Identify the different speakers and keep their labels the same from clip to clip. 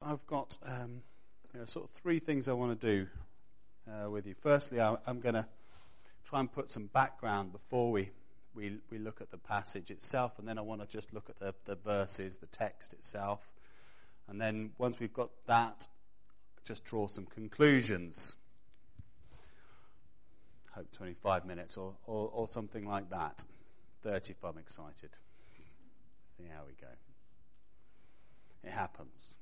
Speaker 1: I've got sort of three things I want to do with you. Firstly, I'm going to try and put some background before we look at the passage itself, and then I want to just look at the verses, the text itself. And then once we've got that, just draw some conclusions. Hope 25 minutes or something like that. 30 if I'm excited. See how we go. It happens.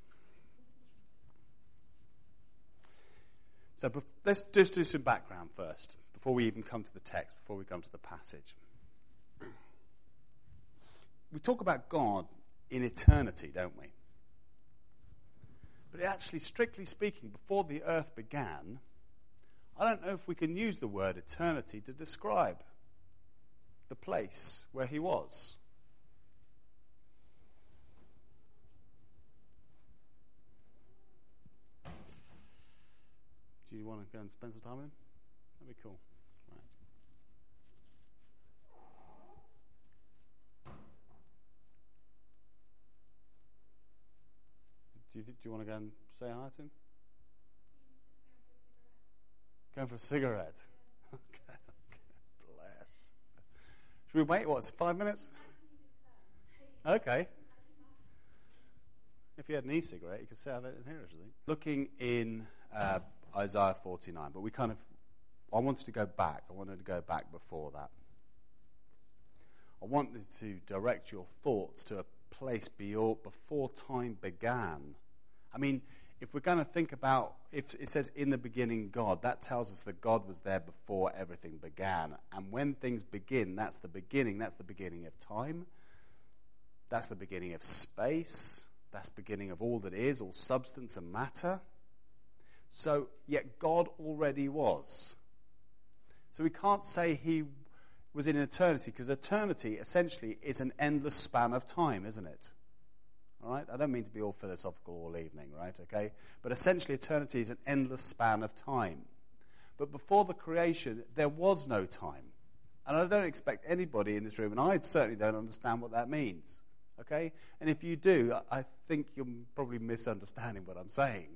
Speaker 1: So let's just do some background first, before we even come to the text, before we come to the passage. We talk about God in eternity, don't we? But actually, strictly speaking, before the earth began, I don't know if we can use the word eternity to describe the place where he was. Do you want to go and spend some time with him? That'd be cool. Right. Do you want to go and say hi to him? Going for a cigarette. Okay. Bless. Should we wait? 5 minutes? Okay. If you had an e-cigarette, you could have it in here, actually. Looking in Isaiah 49, but I wanted to go back. I wanted to go back before that. I wanted to direct your thoughts to a place before time began. I mean, if we're going to think about, if it says in the beginning God, that tells us that God was there before everything began. And when things begin, that's the beginning. That's the beginning of time. That's the beginning of space. That's the beginning of all that is, all substance and matter. So, yet God already was. So we can't say he was in eternity, because eternity essentially is an endless span of time, isn't it? All right? I don't mean to be all philosophical all evening, right? Okay? But essentially eternity is an endless span of time. But before the creation, there was no time. And I don't expect anybody in this room, and I certainly don't understand what that means. Okay? And if you do, I think you're probably misunderstanding what I'm saying.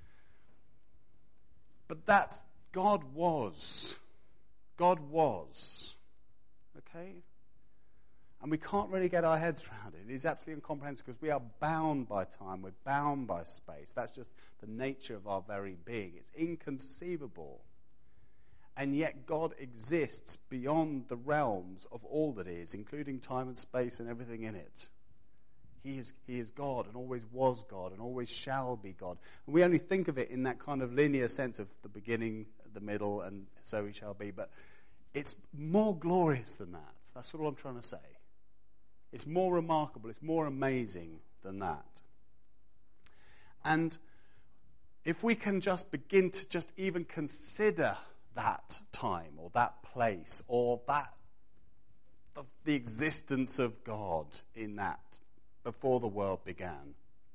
Speaker 1: But that's, God was. God was. Okay? And we can't really get our heads around it. It is absolutely incomprehensible, because we are bound by time. We're bound by space. That's just the nature of our very being. It's inconceivable. And yet God exists beyond the realms of all that is, including time and space and everything in it. He is God, and always was God, and always shall be God. And we only think of it in that kind of linear sense of the beginning, the middle, and so he shall be. But it's more glorious than that. That's what I'm trying to say. It's more remarkable. It's more amazing than that. And if we can just begin to just even consider that time, or that place, or the existence of God in that, before the world began.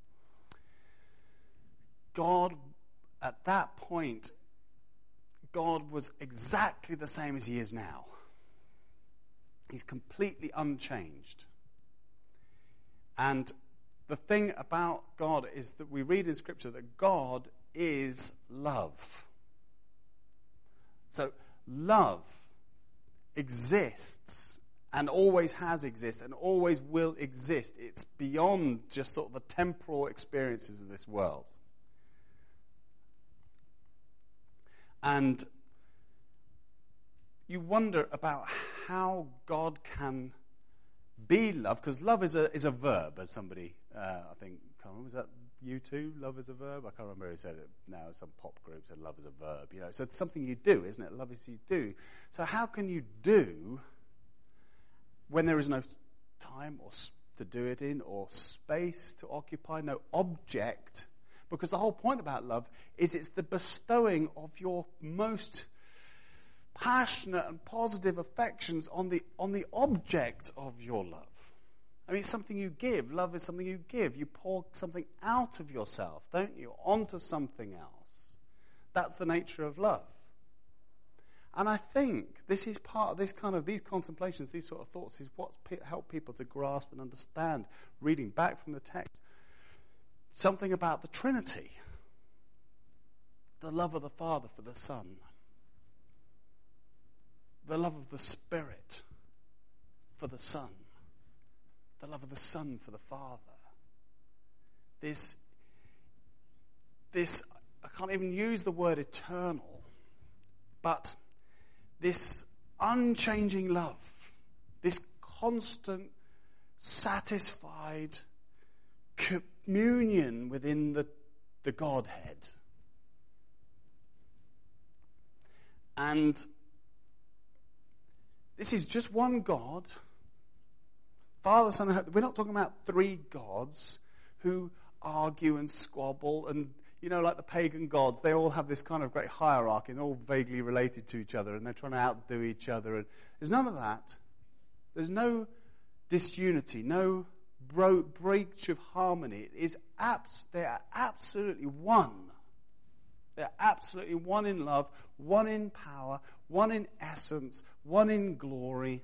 Speaker 1: God, at that point, God was exactly the same as he is now. He's completely unchanged. And the thing about God is that we read in Scripture that God is love. So love exists and always has existed and always will exist. It's beyond just sort of the temporal experiences of this world. And you wonder about how God can be love, because love is a verb, as somebody, I think, can't remember, was that you too? Love is a verb? I can't remember who said it now. Some pop group said love is a verb. You know, so it's something you do, isn't it? Love is you do. So how can you do when there is no time or to do it in, or space to occupy, no object? Because the whole point about love is it's the bestowing of your most passionate and positive affections on the object of your love. I mean, it's something you give. Love is something you give. You pour something out of yourself, don't you, onto something else. That's the nature of love. And I think this is part of this kind of, these contemplations, these sort of thoughts, is what's helped people to grasp and understand, reading back from the text, something about the Trinity. The love of the Father for the Son. The love of the Spirit for the Son. The love of the Son for the Father. This, I can't even use the word eternal, but this unchanging love, this constant, satisfied communion within the Godhead. And this is just one God, Father, Son, and Holy. We're not talking about three gods who argue and squabble and, like the pagan gods, they all have this kind of great hierarchy and they're all vaguely related to each other and they're trying to outdo each other. And there's none of that. There's no disunity, no breach of harmony. They are absolutely one. They're absolutely one in love, one in power, one in essence, one in glory.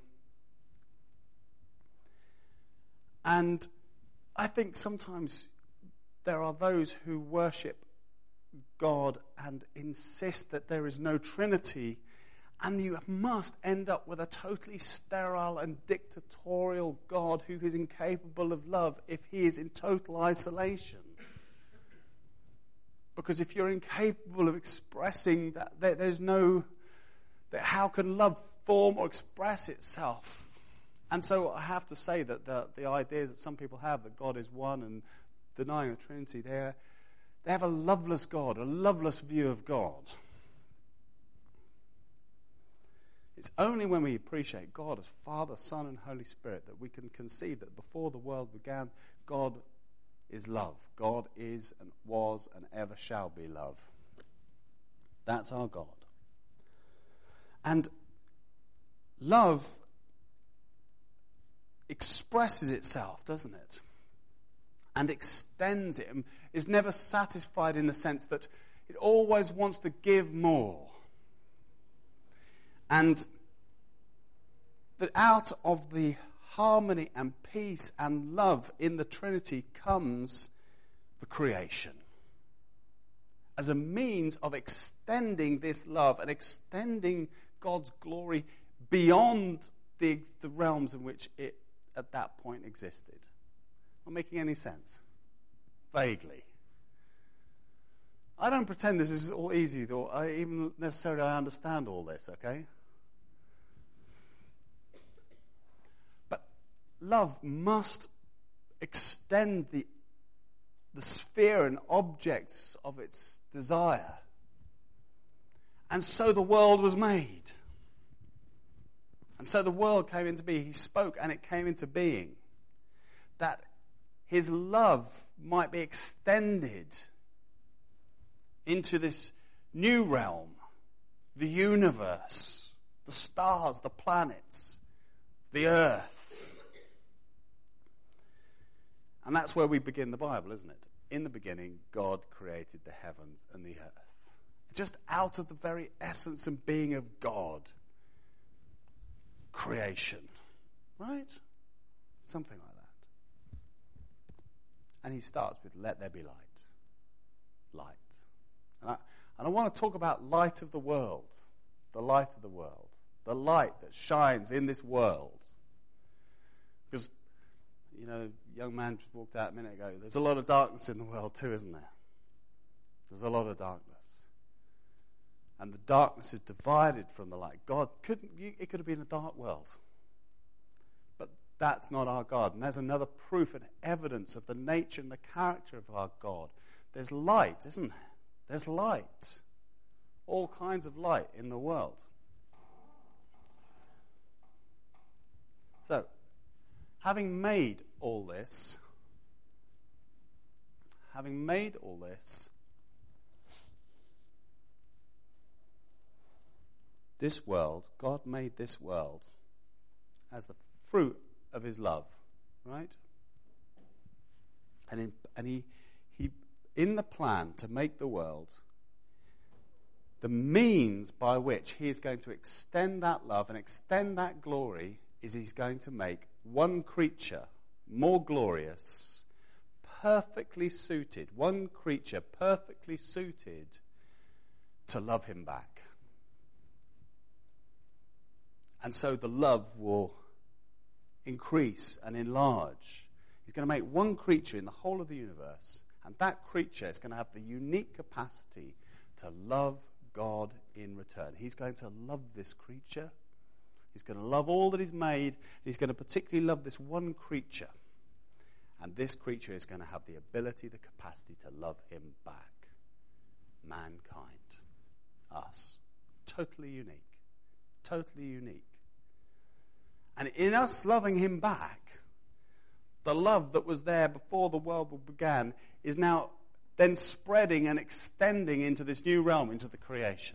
Speaker 1: And I think sometimes there are those who worship God and insist that there is no Trinity, and you must end up with a totally sterile and dictatorial God who is incapable of love if he is in total isolation. Because if you're incapable of expressing that, how can love form or express itself? And so I have to say that the ideas that some people have that God is one and denying the Trinity, they have a loveless God, a loveless view of God. It's only when we appreciate God as Father, Son, and Holy Spirit that we can conceive that before the world began, God is love. God is and was and ever shall be love. That's our God. And love expresses itself, doesn't it? And extends it, and is never satisfied in the sense that it always wants to give more. And that out of the harmony and peace and love in the Trinity comes the creation. As a means of extending this love and extending God's glory beyond the realms in which it at that point existed. Not making any sense? Vaguely. I don't pretend this is all easy, or even necessarily I understand all this, okay? But love must extend the sphere and objects of its desire. And so the world was made. And so the world came into being. He spoke and it came into being. That his love might be extended into this new realm, the universe, the stars, the planets, the earth. And that's where we begin the Bible, isn't it? In the beginning, God created the heavens and the earth. Just out of the very essence and being of God. Creation. Right? Something like that. And he starts with, let there be light. Light. And I want to talk about light of the world. The light of the world. The light that shines in this world. Because, a young man just walked out a minute ago. There's a lot of darkness in the world too, isn't there? There's a lot of darkness. And the darkness is divided from the light. It could have been a dark world. But that's not our God. And there's another proof and evidence of the nature and the character of our God. There's light, isn't there? There's light. All kinds of light in the world. So, having made all this, this world, God made this world as the fruit of his love, right? And he in the plan to make the world, the means by which he is going to extend that love and extend that glory is he's going to make one creature more glorious, perfectly suited, one creature perfectly suited to love him back. And so the love will increase and enlarge. He's going to make one creature in the whole of the universe, and that creature is going to have the unique capacity to love God in return. He's going to love this creature. He's going to love all that he's made. He's going to particularly love this one creature. And this creature is going to have the ability, the capacity to love him back. Mankind. Us. Totally unique. Totally unique. And in us loving him back, the love that was there before the world began is now then spreading and extending into this new realm, into the creation.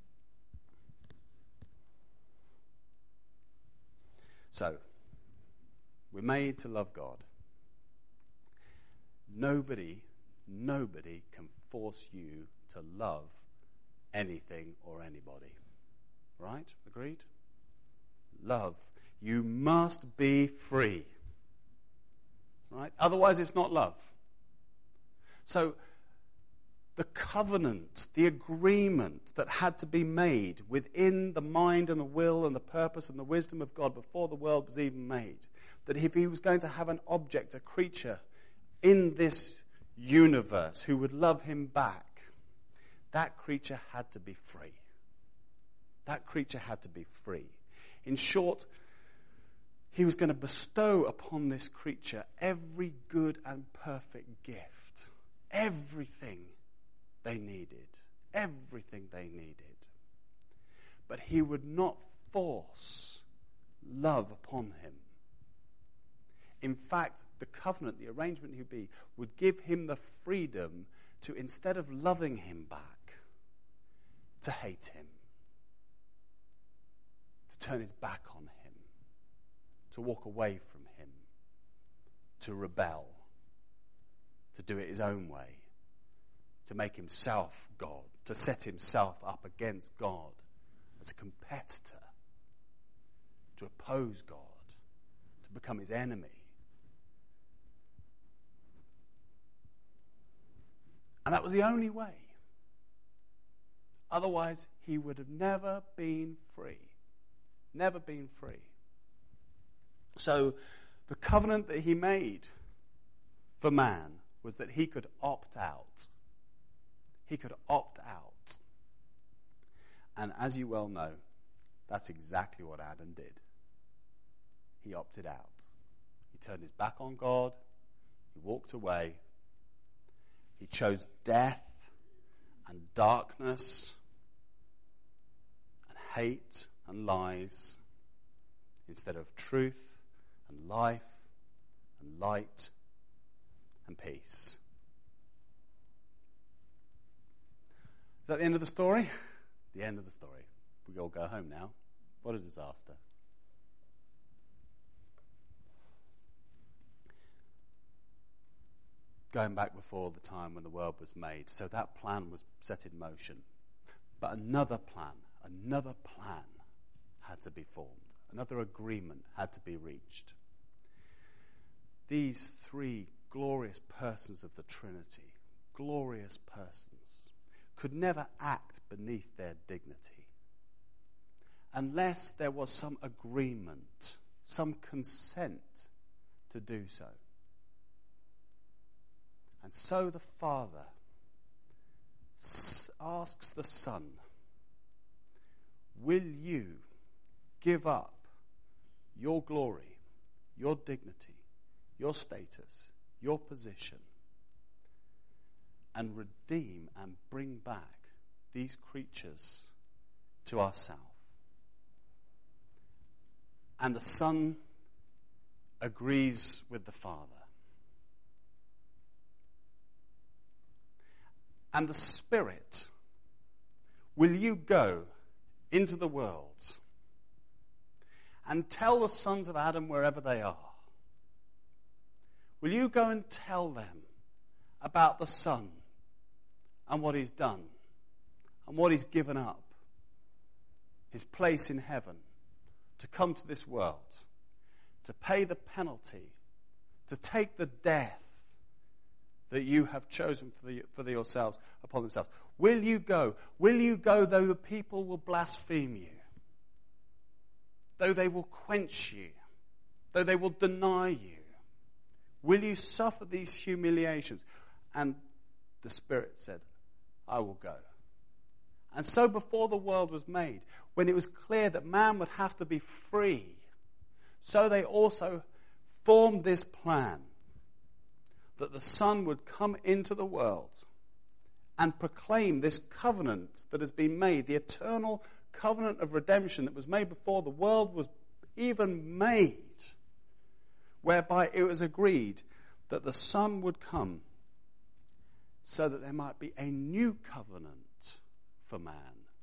Speaker 1: So, we're made to love God. Nobody can force you to love anything or anybody. Right? Agreed? Love. You must be free. Right? Otherwise it's not love. So, the covenant, the agreement that had to be made within the mind and the will and the purpose and the wisdom of God before the world was even made, that if he was going to have an object, a creature in this universe who would love him back, that creature had to be free. That creature had to be free. In short, he was going to bestow upon this creature every good and perfect gift. Everything they needed. Everything they needed. But he would not force love upon him. In fact, the covenant, the arrangement would give him the freedom to, instead of loving him back, to hate him. To turn his back on him. To walk away from him. To rebel. To do it his own way. To make himself God. To set himself up against God as a competitor. To oppose God. To become his enemy. And that was the only way. Otherwise, he would have never been free. Never been free. So, the covenant that he made for man was that he could opt out. He could opt out. And as you well know, that's exactly what Adam did. He opted out. He turned his back on God. He walked away. He chose death and darkness and hate and lies instead of truth and life and light and peace. Is that the end of the story? The end of the story. We all go home now. What a disaster. Going back before the time when the world was made. So that plan was set in motion. But another plan had to be formed. Another agreement had to be reached. These three glorious persons of the Trinity, glorious persons, could never act beneath their dignity unless there was some agreement, some consent to do so. And so the Father asks the Son, will you give up your glory, your dignity, your status, your position, and redeem and bring back these creatures to ourselves? And the Son agrees with the Father. And the Spirit, will you go into the world and tell the sons of Adam wherever they are? Will you go and tell them about the Son and what he's done and what he's given up, his place in heaven, to come to this world, to pay the penalty, to take the death, that you have chosen for yourselves upon themselves. Will you go? Will you go though the people will blaspheme you? Though they will quench you? Though they will deny you? Will you suffer these humiliations? And the Spirit said, I will go. And so before the world was made, when it was clear that man would have to be free, so they also formed this plan that the Son would come into the world and proclaim this covenant that has been made, the eternal covenant of redemption that was made before the world was even made, whereby it was agreed that the Son would come so that there might be a new covenant for man.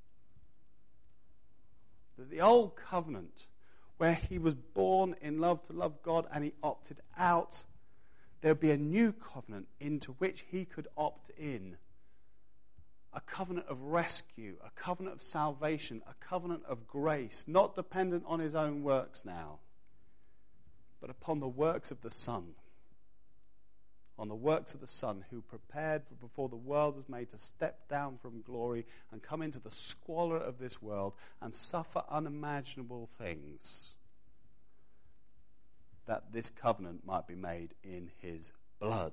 Speaker 1: That the old covenant, where he was born in love to love God and he opted out, there would be a new covenant into which he could opt in. A covenant of rescue, a covenant of salvation, a covenant of grace, not dependent on his own works now, but upon the works of the Son. On the works of the Son, who prepared before the world was made to step down from glory and come into the squalor of this world and suffer unimaginable things, that this covenant might be made in his blood.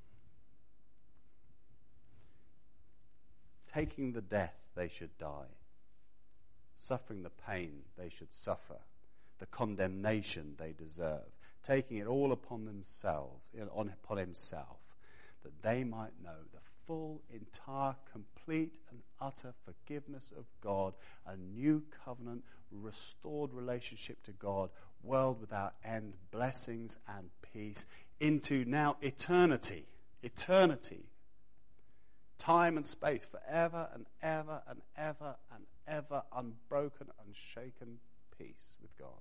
Speaker 1: Taking the death they should die, suffering the pain they should suffer, the condemnation they deserve, taking it all upon themselves, upon himself, that they might know the full, entire, complete and utter forgiveness of God, a new covenant, restored relationship to God, world without end, blessings and peace, into now eternity, time and space, forever and ever and ever and ever, unbroken, unshaken peace with God.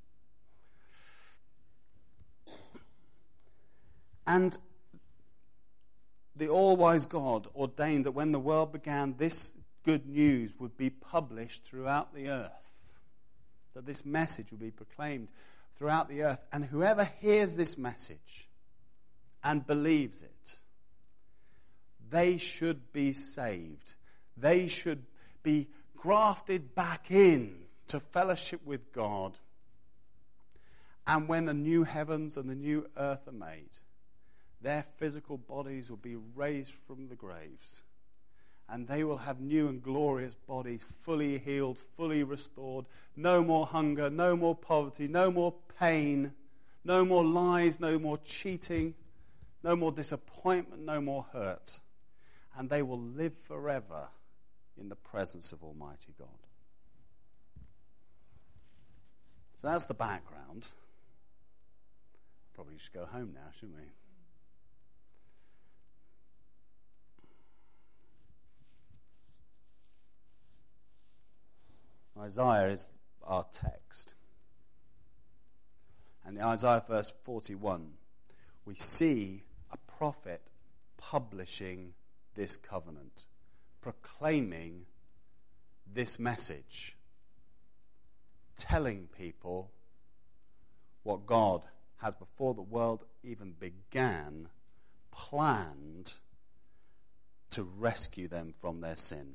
Speaker 1: And the all-wise God ordained that when the world began, this good news would be published throughout the earth, that this message would be proclaimed throughout the earth. And whoever hears this message and believes it, they should be saved. They should be grafted back in to fellowship with God. And when the new heavens and the new earth are made, their physical bodies will be raised from the graves, and they will have new and glorious bodies, fully healed, fully restored. No more hunger, no more poverty, no more pain, no more lies, no more cheating, no more disappointment, no more hurt. And they will live forever in the presence of Almighty God. So that's the background. Probably should go home now, shouldn't we? Isaiah is our text. And in Isaiah verse 41, we see a prophet publishing this covenant, proclaiming this message, telling people what God has, before the world even began, planned to rescue them from their sin.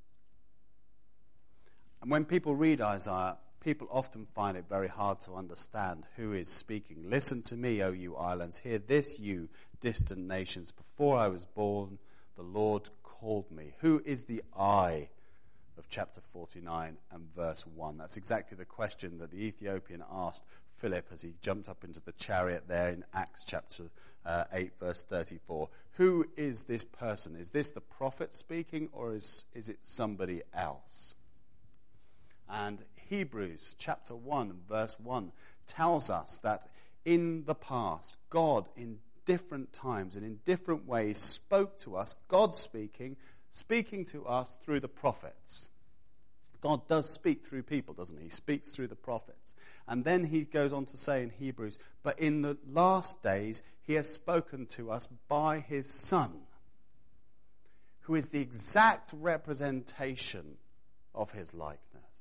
Speaker 1: And when people read Isaiah, people often find it very hard to understand who is speaking. Listen to me, O you islands. Hear this, you distant nations. Before I was born, the Lord called me. Who is the I of chapter 49 and verse 1? That's exactly the question that the Ethiopian asked Philip as he jumped up into the chariot there in Acts chapter 8 verse 34. Who is this person? Is this the prophet speaking, or is it somebody else? And Hebrews chapter 1 verse 1 tells us that in the past, God in different times and in different ways spoke to us, God speaking to us through the prophets. God does speak through people, doesn't he? He speaks through the prophets. And then he goes on to say in Hebrews, but in the last days he has spoken to us by his Son, who is the exact representation of his likeness.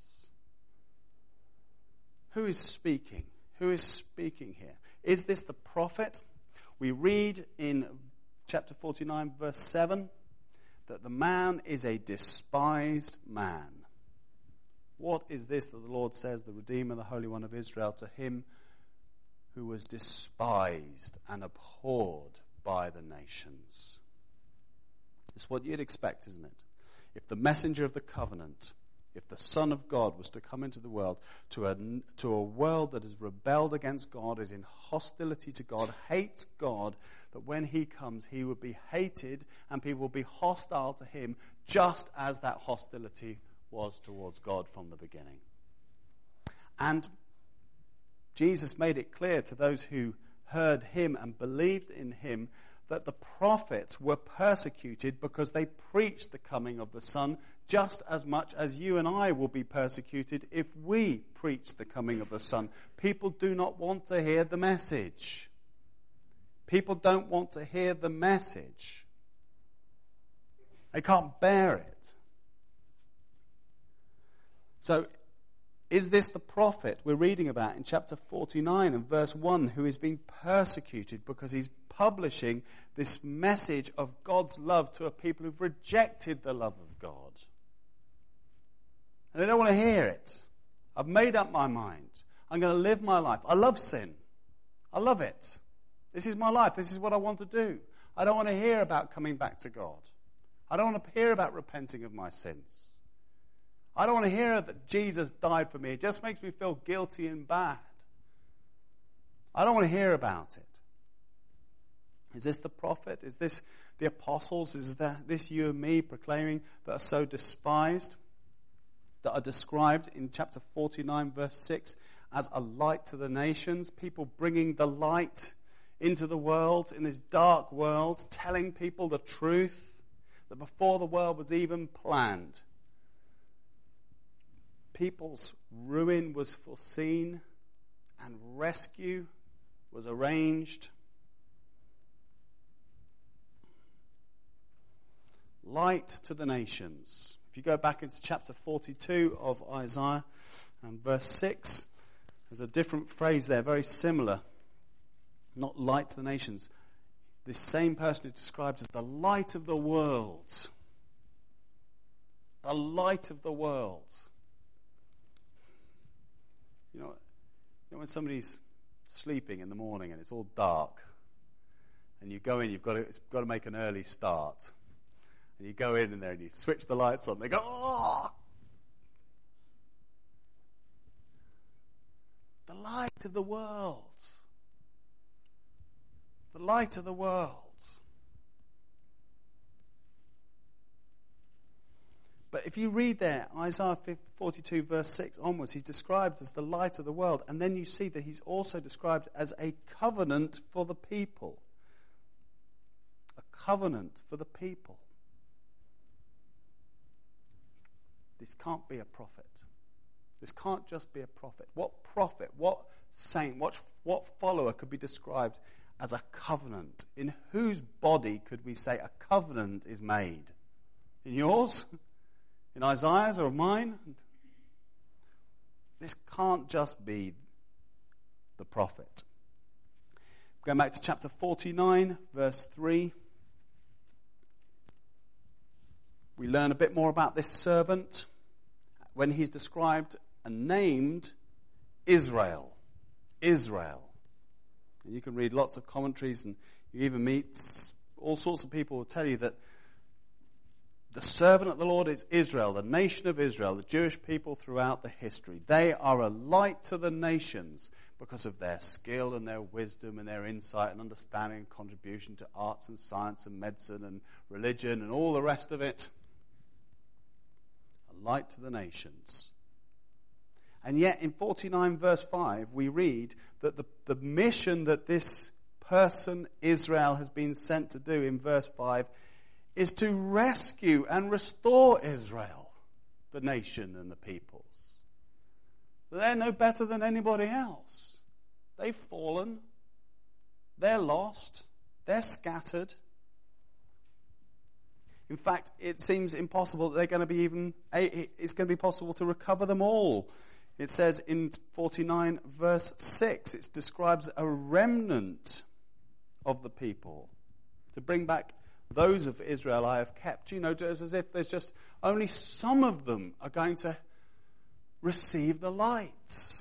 Speaker 1: Who is speaking? Who is speaking here? Is this the prophet? We read in chapter 49, verse 7, that the man is a despised man. What is this that the Lord says, the Redeemer, the Holy One of Israel, to him who was despised and abhorred by the nations? It's what you'd expect, isn't it? If the messenger of the covenant, if the Son of God was to come into the world, to a world that has rebelled against God, is in hostility to God, hates God, that when he comes, he would be hated and people will be hostile to him, just as that hostility was towards God from the beginning. And Jesus made it clear to those who heard him and believed in him that the prophets were persecuted because they preached the coming of the Son, just as much as you and I will be persecuted if we preach the coming of the Son. People do not want to hear the message. People don't want to hear the message. They can't bear it. So, is this the prophet we're reading about in chapter 49 and verse 1 who is being persecuted because he's publishing this message of God's love to a people who've rejected the love of God? And they don't want to hear it. I've made up my mind. I'm going to live my life. I love sin. I love it. This is my life. This is what I want to do. I don't want to hear about coming back to God. I don't want to hear about repenting of my sins. I don't want to hear that Jesus died for me. It just makes me feel guilty and bad. I don't want to hear about it. Is this the prophet? Is this the apostles? Is this you and me proclaiming that are so despised, that are described in chapter 49, verse 6, as a light to the nations? People bringing the light into the world, in this dark world, telling people the truth, that before the world was even planned, people's ruin was foreseen and rescue was arranged. Light to the nations. If you go back into chapter 42 of Isaiah and verse 6, there's a different phrase there, very similar. Not light to the nations. This same person is described as the light of the world. The light of the world. You know when somebody's sleeping in the morning and it's all dark, and you go in, you've got to make an early start, and you go in there and you switch the lights on. They go, oh! The light of the world. The light of the world. But if you read there, Isaiah 42 verse 6 onwards, he's described as the light of the world. And then you see that he's also described as a covenant for the people. A covenant for the people. This can't be a prophet. This can't just be a prophet. What prophet, what saint, what follower could be described as a covenant? In whose body could we say a covenant is made? In yours? In Isaiah's or mine? This can't just be the prophet. Going back to chapter 49, verse 3. We learn a bit more about this servant when he's described and named Israel. Israel. And you can read lots of commentaries, and you even meet all sorts of people who tell you that the servant of the Lord is Israel, the nation of Israel, the Jewish people throughout the history. They are a light to the nations because of their skill and their wisdom and their insight and understanding and contribution to arts and science and medicine and religion and all the rest of it. A light to the nations. And yet in 49 verse 5 we read that the mission that this person, Israel, has been sent to do in verse 5 is to rescue and restore Israel, the nation and the peoples. They're no better than anybody else. They've fallen. They're lost. They're scattered. In fact, it seems impossible that it's going to be possible to recover them all. It says in 49 verse 6, it describes a remnant of the people. To bring back those of Israel I have kept. You know, as if there's just only some of them are going to receive the light.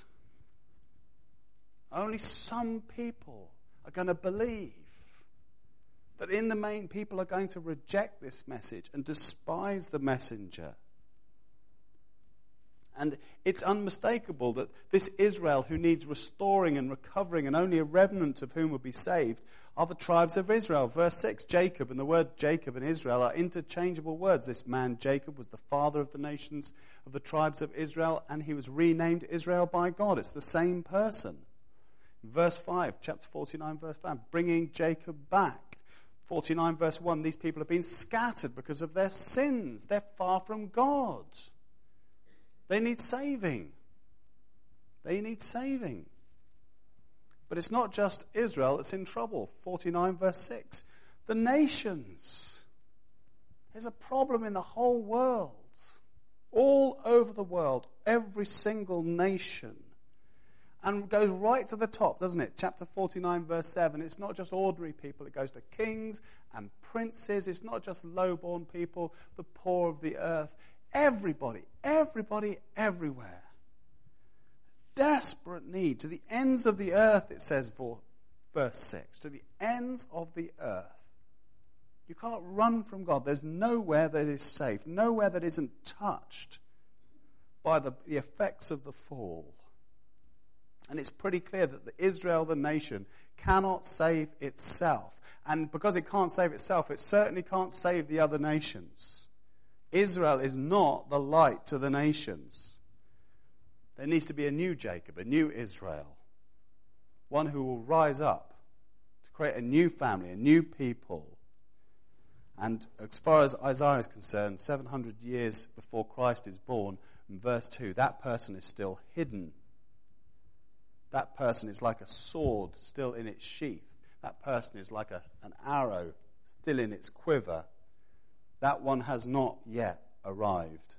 Speaker 1: Only some people are going to believe. That in the main, people are going to reject this message and despise the messenger. And it's unmistakable that this Israel who needs restoring and recovering, and only a remnant of whom will be saved, are the tribes of Israel. Verse 6, Jacob, and the word Jacob and Israel are interchangeable words. This man Jacob was the father of the nations of the tribes of Israel, and he was renamed Israel by God. It's the same person. Verse 5, chapter 49, verse 5, bringing Jacob back. 49 verse 1, these people have been scattered because of their sins. They're far from God. They need saving. They need saving. But it's not just Israel that's in trouble. 49 verse 6, the nations. There's a problem in the whole world. All over the world, every single nation. And goes right to the top, doesn't it? Chapter 49, verse 7. It's not just ordinary people. It goes to kings and princes. It's not just lowborn people, the poor of the earth. Everybody, everywhere. Desperate need. To the ends of the earth, it says, for verse 6. To the ends of the earth. You can't run from God. There's nowhere that is safe. Nowhere that isn't touched by the effects of the fall. And it's pretty clear that Israel, the nation, cannot save itself. And because it can't save itself, it certainly can't save the other nations. Israel is not the light to the nations. There needs to be a new Jacob, a new Israel. One who will rise up to create a new family, a new people. And as far as Isaiah is concerned, 700 years before Christ is born, in verse 2, that person is still hidden. That person is like a sword still in its sheath. That person is like an arrow still in its quiver. That one has not yet arrived.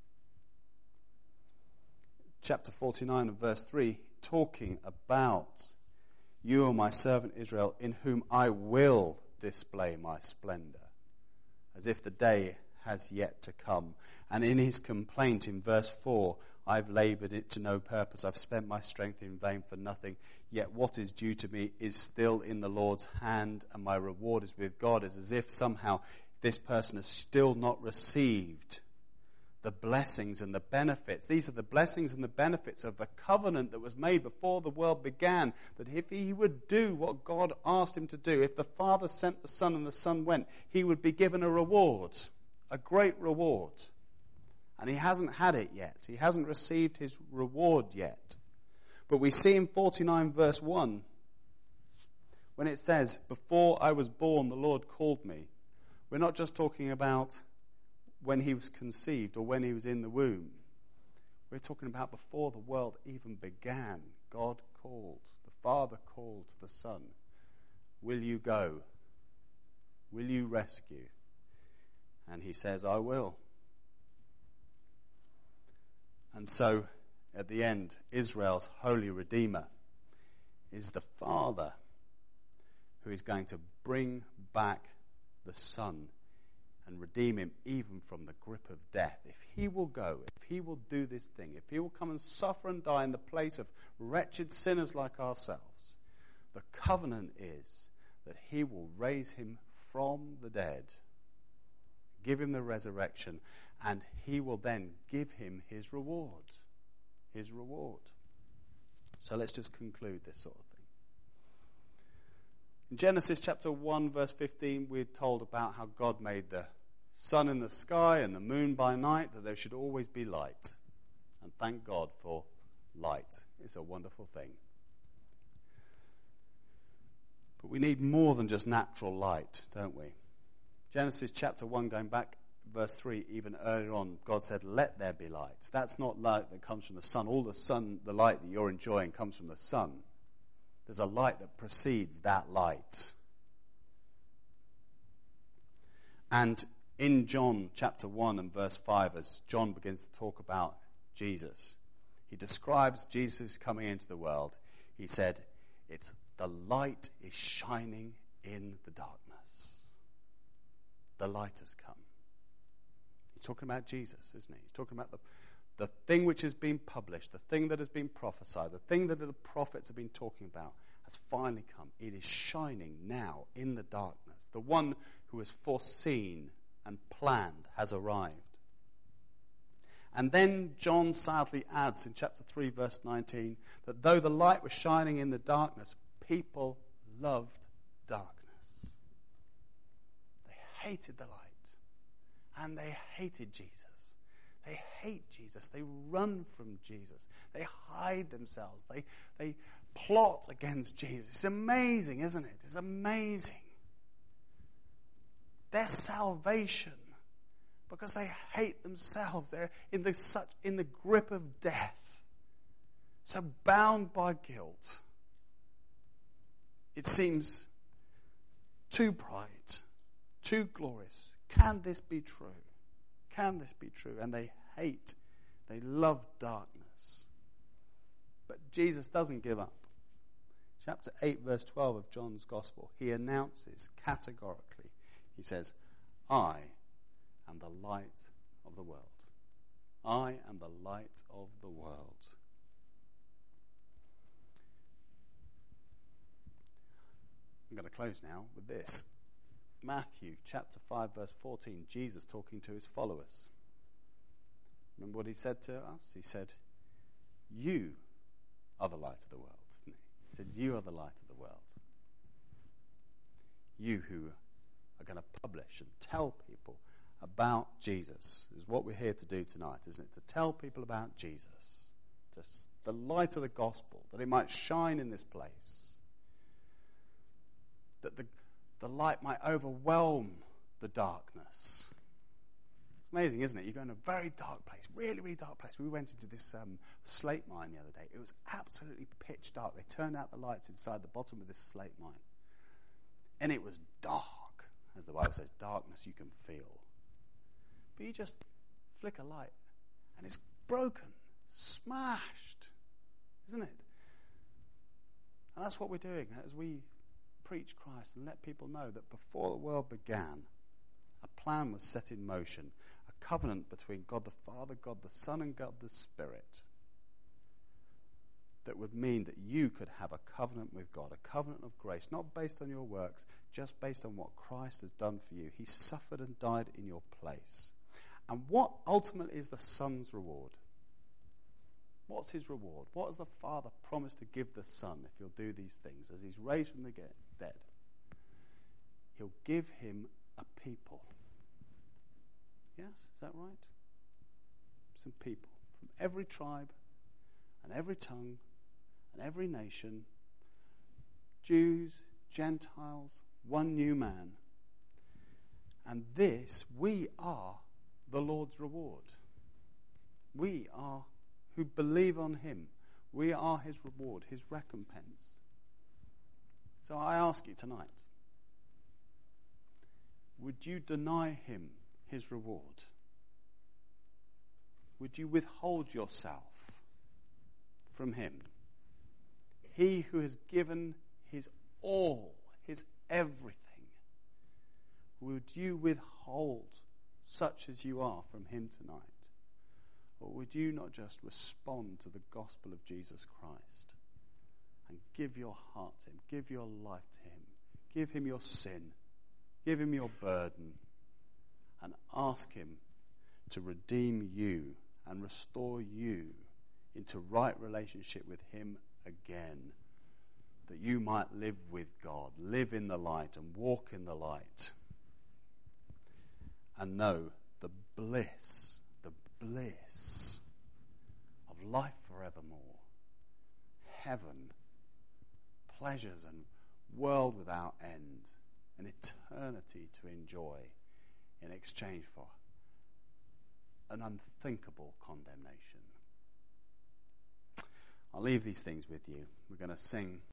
Speaker 1: Chapter 49 and verse 3, talking about you are my servant Israel, in whom I will display my splendor, as if the day has yet to come. And in his complaint in verse 4, I've labored it to no purpose. I've spent my strength in vain for nothing. Yet what is due to me is still in the Lord's hand, and my reward is with God. It's as if somehow this person has still not received the blessings and the benefits. These are the blessings and the benefits of the covenant that was made before the world began. That if he would do what God asked him to do, if the Father sent the Son and the Son went, he would be given a reward, a great reward. And he hasn't had it yet. He hasn't received his reward yet. But we see in 49 verse 1, when it says, before I was born, the Lord called me. We're not just talking about when he was conceived or when he was in the womb. We're talking about before the world even began. God called. The Father called the Son. Will you go? Will you rescue? And he says, I will. And so, at the end, Israel's holy Redeemer is the Father who is going to bring back the Son and redeem him even from the grip of death. If he will go, if he will do this thing, if he will come and suffer and die in the place of wretched sinners like ourselves, the covenant is that he will raise him from the dead, give him the resurrection, and he will then give him his reward. His reward. So let's just conclude this sort of thing. In Genesis chapter 1 verse 15, we're told about how God made the sun in the sky and the moon by night, that there should always be light. And thank God for light. It's a wonderful thing. But we need more than just natural light, don't we? Genesis chapter 1, going back, verse 3, even earlier on, God said, let there be light. That's not light that comes from the sun. All the light that you're enjoying comes from the sun. There's a light that precedes that light. And in John chapter 1 and verse 5, as John begins to talk about Jesus, he describes Jesus coming into the world. He said, the light is shining in the darkness. the light has come. He's talking about Jesus, isn't he? He's talking about the thing which has been published, the thing that has been prophesied, the thing that the prophets have been talking about has finally come. It is shining now in the darkness. The one who was foreseen and planned has arrived. And then John sadly adds in chapter 3, verse 19, that though the light was shining in the darkness, people loved darkness. They hated the light. And they hated Jesus. They hate Jesus. They run from Jesus. They hide themselves. They plot against Jesus. It's amazing, isn't it? It's amazing. Their salvation, because they hate themselves. They're in the grip of death. So bound by guilt. It seems too bright, too glorious. Can this be true? Can this be true? And they love darkness. But Jesus doesn't give up. Chapter 8, verse 12 of John's Gospel, he announces categorically, he says, I am the light of the world. I am the light of the world. I'm going to close now with this. Matthew chapter 5 verse 14, Jesus talking to his followers. Remember what he said to us? He said, you are the light of the world, didn't he? He said, you are the light of the world. You who are going to publish and tell people about Jesus is what we're here to do tonight, isn't it? To tell people about Jesus. Just the light of the gospel, that it might shine in this place. That the light might overwhelm the darkness. It's amazing, isn't it? You go in a very dark place, really, really dark place. We went into this slate mine the other day. It was absolutely pitch dark. They turned out the lights inside the bottom of this slate mine. And it was dark. As the Bible says, darkness you can feel. But you just flick a light and it's broken, smashed, isn't it? And that's what we're doing as we preach Christ and let people know that before the world began, a plan was set in motion, a covenant between God the Father, God the Son, and God the Spirit that would mean that you could have a covenant with God, a covenant of grace, not based on your works, just based on what Christ has done for you. He suffered and died in your place. And what ultimately is the Son's reward? What's his reward? What has the Father promised to give the Son if he'll do these things? As he's raised from the dead, he'll give him a people. Yes, is that right? Some people from every tribe and every tongue and every nation, Jews, Gentiles, one new man. And this, we are the Lord's reward. We are who believe on him. We are his reward, his recompense. So I ask you tonight, would you deny him his reward? Would you withhold yourself from him? He who has given his all, his everything, would you withhold such as you are from him tonight? Or would you not just respond to the gospel of Jesus Christ and give your heart to him, give your life to him, give him your sin, give him your burden, and ask him to redeem you and restore you into right relationship with him again, that you might live with God, live in the light and walk in the light, and know the bliss of life forevermore, heaven, pleasures and world without end, an eternity to enjoy in exchange for an unthinkable condemnation. I'll leave these things with you. We're going to sing